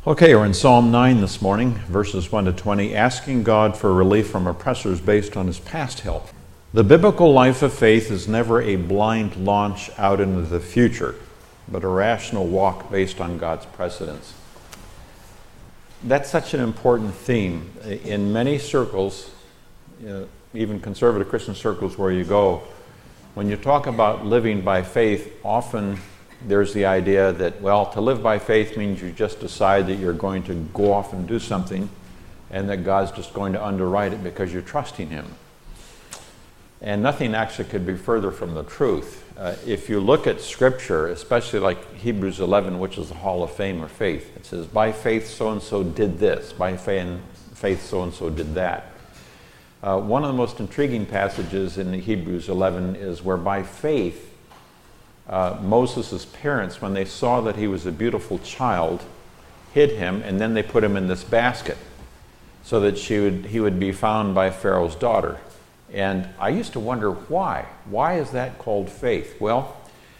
Okay, we're in Psalm 9 this morning, verses 1 to 20, asking God for relief from oppressors based on his past help. The biblical life of faith is never a blind launch out into the future, but a rational walk based on God's precedence. That's such an important theme. In many circles, even conservative Christian circles where you go, when you talk about living by faith, often there's the idea that, well, to live by faith means you just decide that you're going to go off and do something and that God's just going to underwrite it because you're trusting him. And nothing actually could be further from the truth. If you look at Scripture, especially like Hebrews 11, which is the Hall of Fame of faith, it says, by faith so-and-so did this, by faith so-and-so did that. One of the most intriguing passages in Hebrews 11 is where by faith, Moses' parents, when they saw that he was a beautiful child, hid him, and then they put him in this basket so that he would be found by Pharaoh's daughter. And I used to wonder why. Why is that called faith? Well,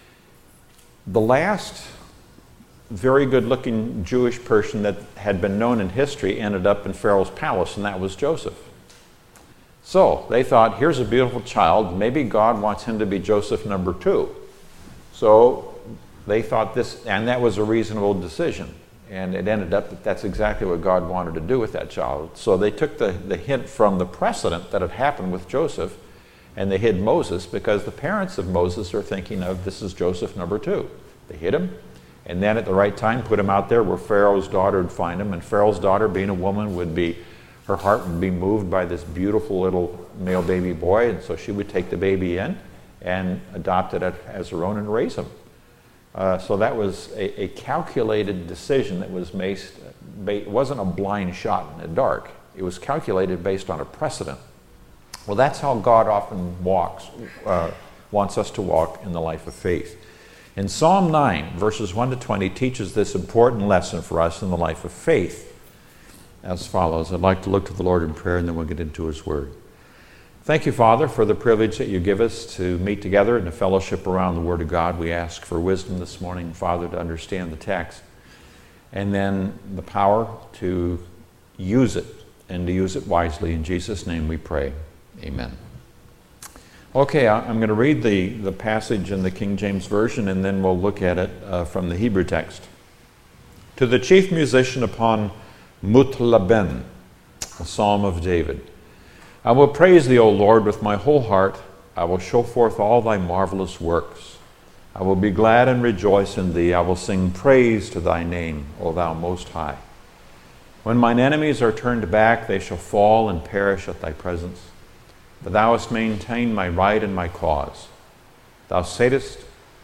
the last very good-looking Jewish person that had been known in history ended up in Pharaoh's palace, and that was Joseph. So they thought, here's a beautiful child. Maybe God wants him to be Joseph number 2. So they thought this, and that was a reasonable decision. And it ended up that that's exactly what God wanted to do with that child. So they took the hint from the precedent that had happened with Joseph, and they hid Moses because the parents of Moses are thinking of this is Joseph number 2. They hid him, and then at the right time put him out there where Pharaoh's daughter would find him, and Pharaoh's daughter, being a woman, her heart would be moved by this beautiful little male baby boy, and so she would take the baby in and adopt it as her own and raise him. So that was a calculated decision that was made. It wasn't a blind shot in the dark. It was calculated based on a precedent. Well, that's how God often wants us to walk in the life of faith. And Psalm 9, verses 1 to 20, teaches this important lesson for us in the life of faith as follows. I'd like to look to the Lord in prayer, and then we'll get into his word. Thank you, Father, for the privilege that you give us to meet together in a fellowship around the Word of God. We ask for wisdom this morning, Father, to understand the text, and then the power to use it, and to use it wisely. In Jesus' name we pray. Amen. Okay, I'm going to read the passage in the King James Version, and then we'll look at it from the Hebrew text. To the chief musician upon Mutlaben, a psalm of David. I will praise thee, O Lord, with my whole heart. I will show forth all thy marvelous works. I will be glad and rejoice in thee. I will sing praise to thy name, O thou most high. When mine enemies are turned back, they shall fall and perish at thy presence. But thou hast maintained my right and my cause. Thou satest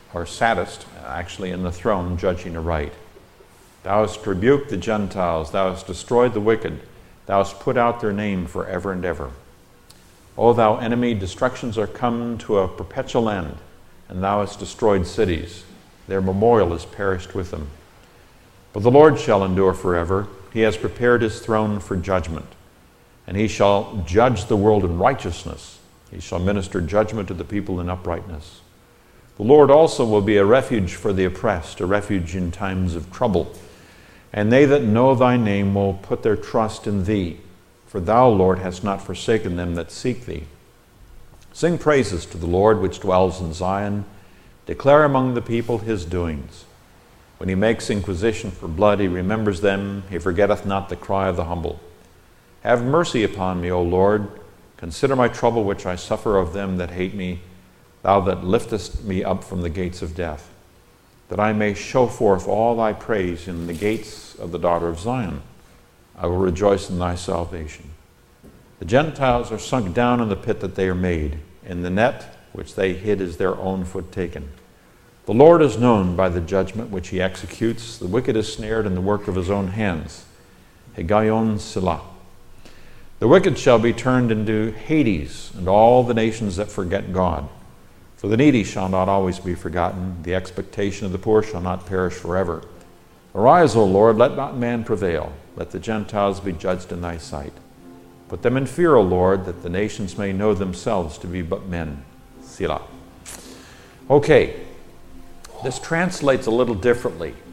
in the throne, judging aright. Thou hast rebuked the Gentiles. Thou hast destroyed the wicked. Thou hast put out their name forever and ever. O thou enemy, destructions are come to a perpetual end, and thou hast destroyed cities. Their memorial is perished with them. But the Lord shall endure forever. He has prepared his throne for judgment, and he shall judge the world in righteousness. He shall minister judgment to the people in uprightness. The Lord also will be a refuge for the oppressed, a refuge in times of trouble. And they that know thy name will put their trust in thee. For thou, Lord, hast not forsaken them that seek thee. Sing praises to the Lord which dwells in Zion. Declare among the people his doings. When he makes inquisition for blood, he remembers them. He forgetteth not the cry of the humble. Have mercy upon me, O Lord. Consider my trouble which I suffer of them that hate me, thou that liftest me up from the gates of death, that I may show forth all thy praise in the gates of the daughter of Zion. I will rejoice in thy salvation. The Gentiles are sunk down in the pit that they are made, in the net which they hid is their own foot taken. The Lord is known by the judgment which he executes. The wicked is snared in the work of his own hands. Higayon Selah. The wicked shall be turned into Hades, and all the nations that forget God. For the needy shall not always be forgotten. The expectation of the poor shall not perish forever. Arise, O Lord, let not man prevail. Let the Gentiles be judged in thy sight. Put them in fear, O Lord, that the nations may know themselves to be but men. Selah. Okay, this translates a little differently.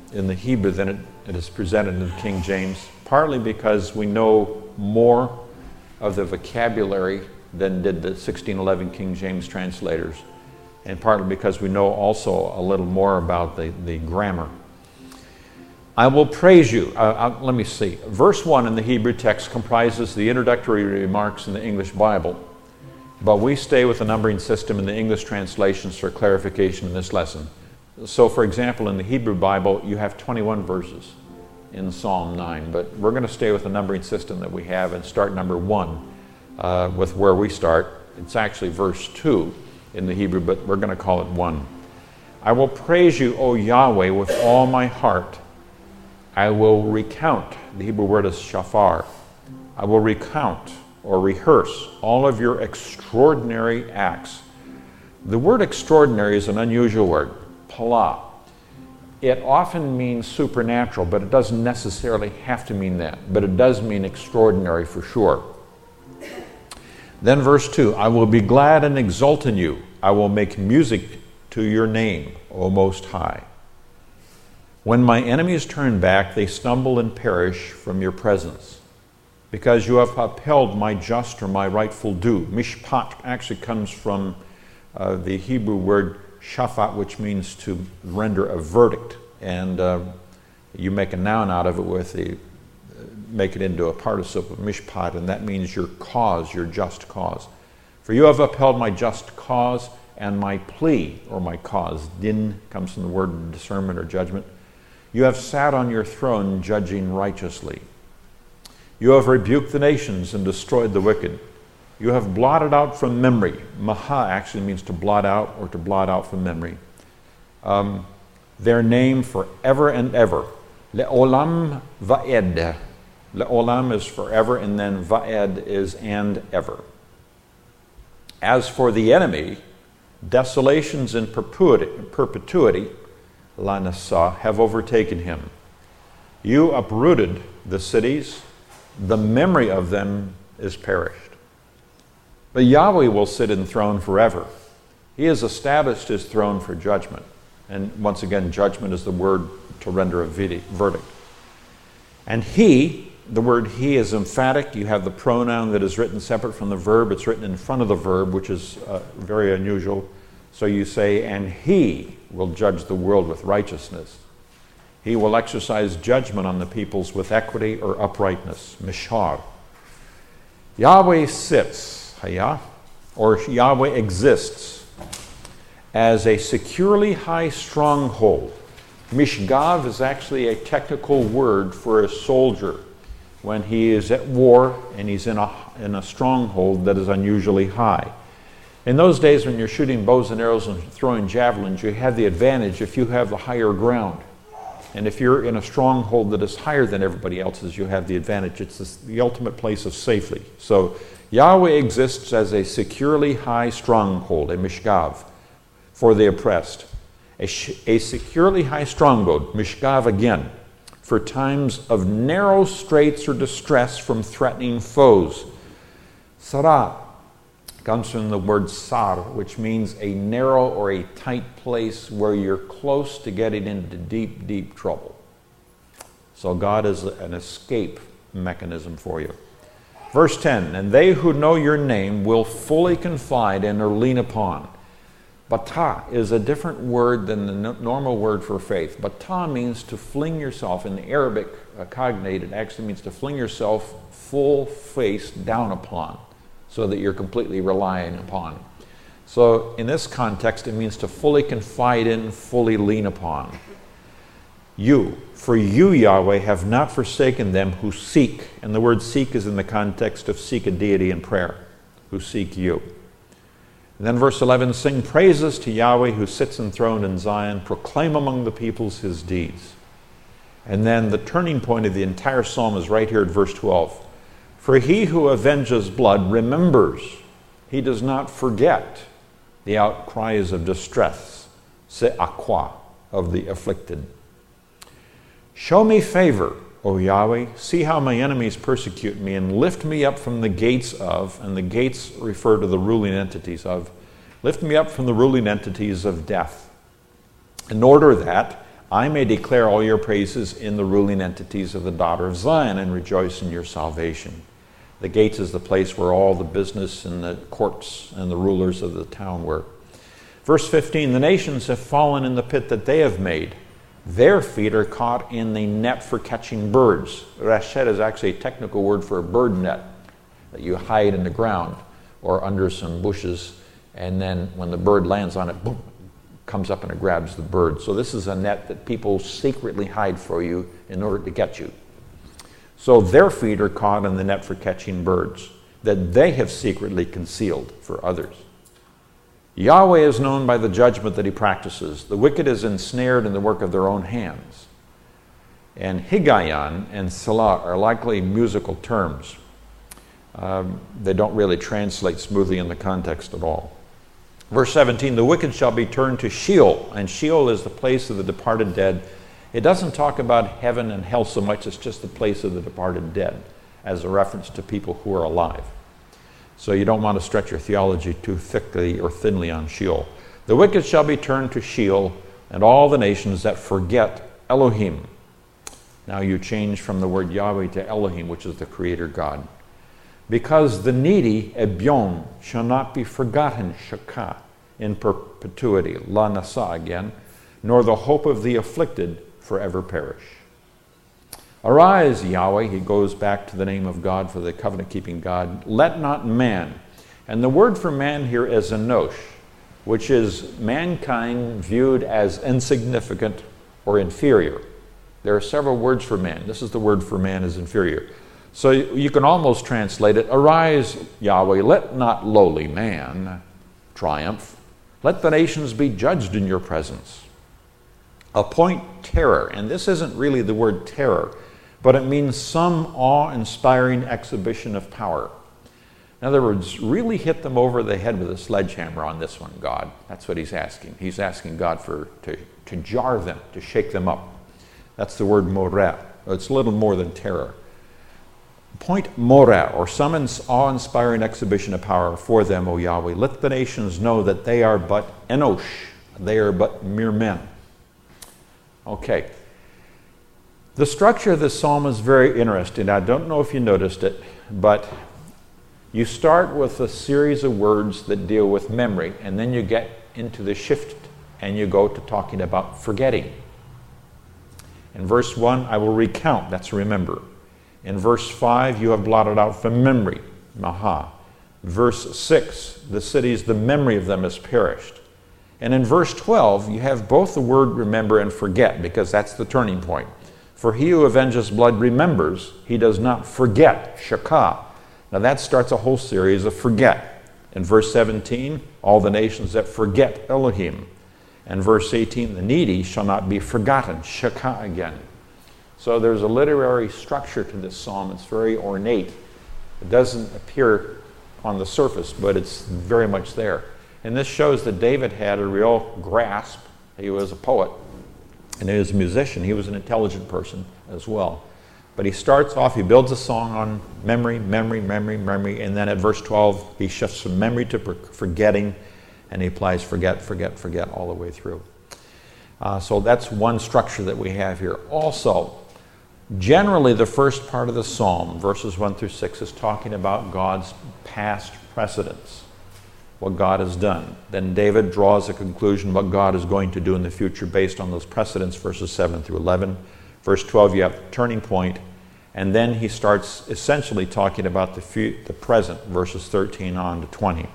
in the Hebrew than it is presented in King James, partly because we know more of the vocabulary than did the 1611 King James translators, and partly because we know also a little more about the grammar. I will praise you. Let me see. Verse 1 in the Hebrew text comprises the introductory remarks in the English Bible, but we stay with the numbering system in the English translations for clarification in this lesson. So, for example, in the Hebrew Bible, you have 21 verses in Psalm 9, but we're going to stay with the numbering system that we have and start number 1 with where we start. It's actually verse 2 in the Hebrew, but we're going to call it 1. I will praise you, O Yahweh, with all my heart. I will recount, the Hebrew word is shafar. I will recount or rehearse all of your extraordinary acts. The word extraordinary is an unusual word, pala. It often means supernatural, but it doesn't necessarily have to mean that. But it does mean extraordinary for sure. Then verse 2, I will be glad and exult in you. I will make music to your name, O Most High. When my enemies turn back, they stumble and perish from your presence, because you have upheld my just or my rightful due. Mishpat actually comes from the Hebrew word shafat, which means to render a verdict, and you make a noun out of it make it into a participle, mishpat, and that means your cause, your just cause. For you have upheld my just cause and my plea, or my cause. Din comes from the word discernment or judgment. You have sat on your throne judging righteously. You have rebuked the nations and destroyed the wicked. You have blotted out from memory. Maha actually means to blot out or to blot out from memory. Their name forever and ever. Le'olam va'ed. Le'olam is forever, and then va'ed is and ever. As for the enemy, desolations in perpetuity, Lanasa, have overtaken him. You uprooted the cities, the memory of them is perished. But Yahweh will sit enthroned forever. He has established his throne for judgment. And once again, judgment is the word to render a verdict. And he, the word he is emphatic. You have the pronoun that is written separate from the verb. It's written in front of the verb, which is very unusual. So you say, and he will judge the world with righteousness. He will exercise judgment on the peoples with equity or uprightness. Mishar. Yahweh sits, or Yahweh exists as a securely high stronghold. Mishgav is actually a technical word for a soldier when he is at war and he's in a stronghold that is unusually high. In those days when you're shooting bows and arrows and throwing javelins, you have the advantage if you have the higher ground. And if you're in a stronghold that is higher than everybody else's, you have the advantage. It's the ultimate place of safety. So Yahweh exists as a securely high stronghold, a mishgav, for the oppressed. A securely high stronghold, mishgav again, for times of narrow straits or distress from threatening foes. Sarah comes from the word sar, which means a narrow or a tight place where you're close to getting into deep, deep trouble. So God is an escape mechanism for you. Verse 10, and they who know your name will fully confide and or lean upon. Bata is a different word than the normal word for faith. Bata means to fling yourself. In the Arabic cognate, it actually means to fling yourself full face down upon, so that you're completely relying upon. So in this context, it means to fully confide in, fully lean upon. For you, Yahweh, have not forsaken them who seek, and the word seek is in the context of seek a deity in prayer, who seek you. And then verse 11, sing praises to Yahweh who sits enthroned in Zion, proclaim among the peoples his deeds. And then the turning point of the entire psalm is right here at verse 12. For he who avenges blood remembers. He does not forget the outcries of distress, se'akwa, of the afflicted. Show me favor, O Yahweh. See how my enemies persecute me, and lift me up from the gates of, and the gates refer to the ruling entities of, lift me up from the ruling entities of death, in order that I may declare all your praises in the ruling entities of the daughter of Zion and rejoice in your salvation. The gates is the place where all the business and the courts and the rulers of the town were. Verse 15, the nations have fallen in the pit that they have made. Their feet are caught in the net for catching birds. Rashet is actually a technical word for a bird net that you hide in the ground or under some bushes, and then when the bird lands on it, boom, comes up and it grabs the bird. So this is a net that people secretly hide for you in order to get you. So their feet are caught in the net for catching birds that they have secretly concealed for others. Yahweh is known by the judgment that he practices. The wicked is ensnared in the work of their own hands. And Higayon and Selah are likely musical terms. They don't really translate smoothly in the context at all. Verse 17, the wicked shall be turned to Sheol, and Sheol is the place of the departed dead. It doesn't talk about heaven and hell so much, it's just the place of the departed dead as a reference to people who are alive. So you don't want to stretch your theology too thickly or thinly on Sheol. The wicked shall be turned to Sheol, and all the nations that forget Elohim. Now you change from the word Yahweh to Elohim, which is the Creator God. Because the needy, Ebion, shall not be forgotten, Shakah, in perpetuity, La Nasa again, nor the hope of the afflicted forever perish. Arise, Yahweh, he goes back to the name of God for the covenant-keeping God. Let not man, and the word for man here is enosh, which is mankind viewed as insignificant or inferior. There are several words for man. This is the word for man as inferior. So you can almost translate it, arise, Yahweh, let not lowly man triumph. Let the nations be judged in your presence. Appoint terror, and this isn't really the word terror, but it means some awe-inspiring exhibition of power. In other words, really hit them over the head with a sledgehammer on this one, God. That's what he's asking. He's asking God to jar them, to shake them up. That's the word moreh. It's a little more than terror. Appoint moreh, or some awe-inspiring exhibition of power for them, O Yahweh. Let the nations know that they are but enosh. They are but mere men. Okay. The structure of this psalm is very interesting. I don't know if you noticed it, but you start with a series of words that deal with memory, and then you get into the shift and you go to talking about forgetting. In verse 1, I will recount, that's remember. In verse 5, you have blotted out from memory, maha. Verse 6, the cities, the memory of them has perished. And in verse 12, you have both the word remember and forget, because that's the turning point. For he who avenges blood remembers, he does not forget, shakah. Now that starts a whole series of forget. In verse 17, all the nations that forget Elohim. And verse 18, the needy shall not be forgotten, shakah again. So there's a literary structure to this psalm. It's very ornate. It doesn't appear on the surface, but it's very much there. And this shows that David had a real grasp. He was a poet, and he was a musician. He was an intelligent person as well. But he starts off, he builds a song on memory, memory, memory, memory, and then at verse 12, he shifts from memory to forgetting, and he applies forget, forget, forget all the way through. So that's one structure that we have here. Also, generally the first part of the psalm, verses 1 through 6, is talking about God's past precedents, what God has done. Then David draws a conclusion what God is going to do in the future based on those precedents, verses 7 through 11. Verse 12, you have the turning point, and then he starts essentially talking about the present, verses 13 on to 20.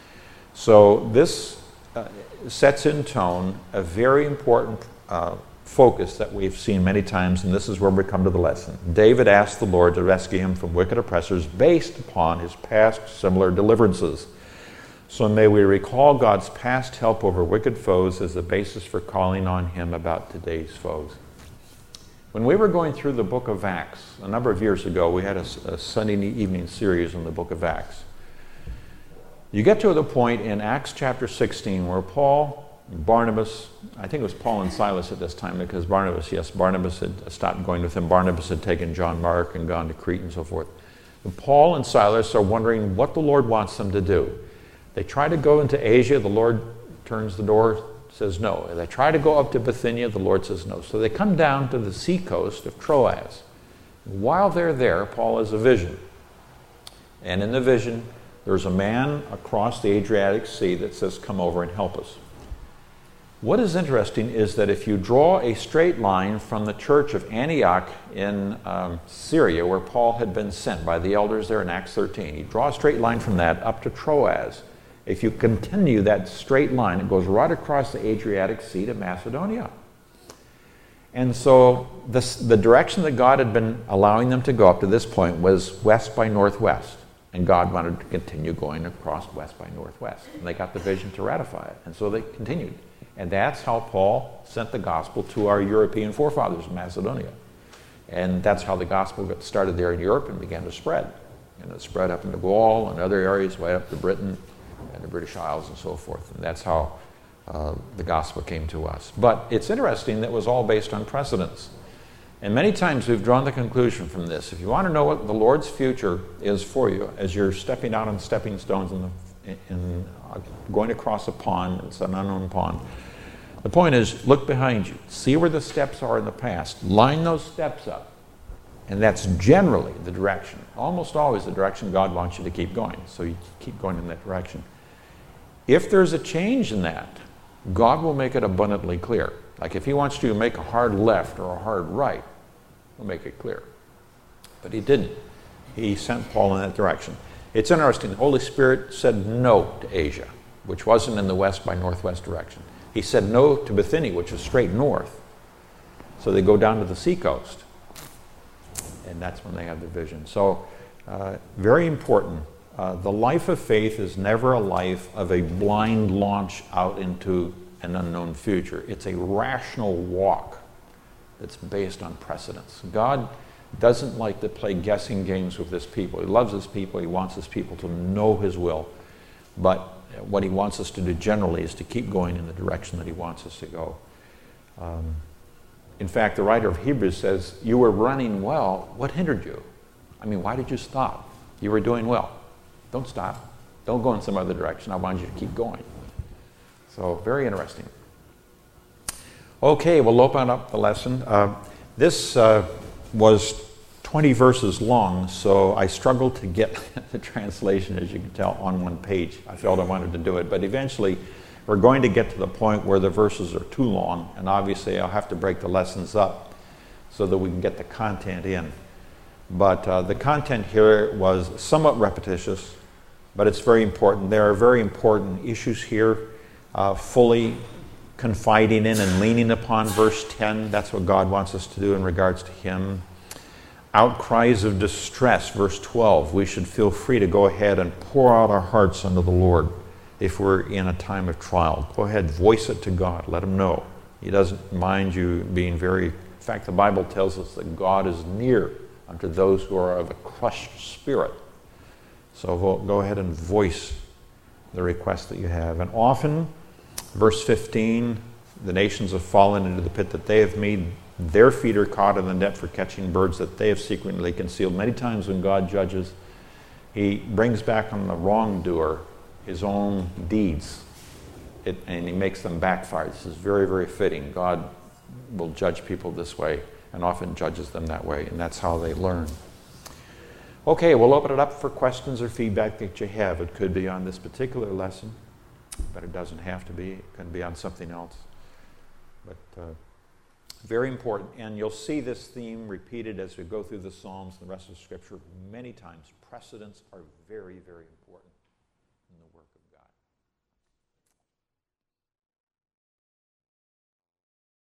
So this sets in tone a very important focus that we've seen many times, and this is where we come to the lesson. David asked the Lord to rescue him from wicked oppressors based upon his past similar deliverances. So may we recall God's past help over wicked foes as the basis for calling on him about today's foes. When we were going through the book of Acts, a number of years ago, we had a Sunday evening series on the book of Acts. You get to the point in Acts chapter 16 where Paul, Barnabas, I think it was Paul and Silas at this time because Barnabas had stopped going with him. Barnabas had taken John Mark and gone to Crete and so forth. And Paul and Silas are wondering what the Lord wants them to do. They try to go into Asia. The Lord turns the door says no. They try to go up to Bithynia, the Lord says no. So they come down to the seacoast of Troas. While they're there, Paul has a vision. And in the vision, there's a man across the Adriatic Sea that says, come over and help us. What is interesting is that if you draw a straight line from the church of Antioch in Syria, where Paul had been sent by the elders there in Acts 13, you draw a straight line from that up to Troas. If you continue that straight line, it goes right across the Adriatic Sea to Macedonia. And so the direction that God had been allowing them to go up to this point was west by northwest. And God wanted to continue going across west by northwest. And they got the vision to ratify it. And so they continued. And that's how Paul sent the gospel to our European forefathers in Macedonia. And that's how the gospel got started there in Europe and began to spread. And it spread up into Gaul and other areas, way up to Britain and the British Isles and so forth. And that's how the gospel came to us. But it's interesting that it was all based on precedence. And many times we've drawn the conclusion from this. If you want to know what the Lord's future is for you as you're stepping out on stepping stones in going across a pond, it's an unknown pond, the point is, look behind you. See where the steps are in the past. Line those steps up. And that's generally the direction, almost always the direction God wants you to keep going. So you keep going in that direction. If there's a change in that, God will make it abundantly clear. Like if he wants you to make a hard left or a hard right, he'll make it clear. But he didn't. He sent Paul in that direction. It's interesting. The Holy Spirit said no to Asia, which wasn't in the west by northwest direction. He said no to Bithynia, which is straight north. So they go down to the seacoast. And that's when they have the vision. So very important. The life of faith is never a life of a blind launch out into an unknown future. It's a rational walk that's based on precedence. God doesn't like to play guessing games with his people. He loves his people. He wants his people to know his will. But what he wants us to do generally is to keep going in the direction that he wants us to go. In fact, the writer of Hebrews says, you were running well. What hindered you? I mean, why did you stop? You were doing well. Don't stop. Don't go in some other direction. I want you to keep going. So, very interesting. Okay, we'll open up the lesson. This was 20 verses long, so I struggled to get the translation, as you can tell, on one page. I felt I wanted to do it, but eventually we're going to get to the point where the verses are too long, and obviously I'll have to break the lessons up so that we can get the content in. But the content here was somewhat repetitious, but it's very important. There are very important issues here, fully confiding in and leaning upon verse 10. That's what God wants us to do in regards to him. Outcries of distress, verse 12. We should feel free to go ahead and pour out our hearts unto the Lord if we're in a time of trial. Go ahead, voice it to God. Let him know. He doesn't mind you being very... In fact, the Bible tells us that God is near unto those who are of a crushed spirit. So go ahead and voice the request that you have. And often, verse 15, the nations have fallen into the pit that they have made. Their feet are caught in the net for catching birds that they have secretly concealed. Many times when God judges, he brings back on the wrongdoer his own deeds, and he makes them backfire. This is very, very fitting. God will judge people this way and often judges them that way, and that's how they learn. Okay, we'll open it up for questions or feedback that you have. It could be on this particular lesson, but it doesn't have to be. It can be on something else. But very important, and you'll see this theme repeated as we go through the Psalms and the rest of the Scripture many times. Precedents are very, very important in the work of God.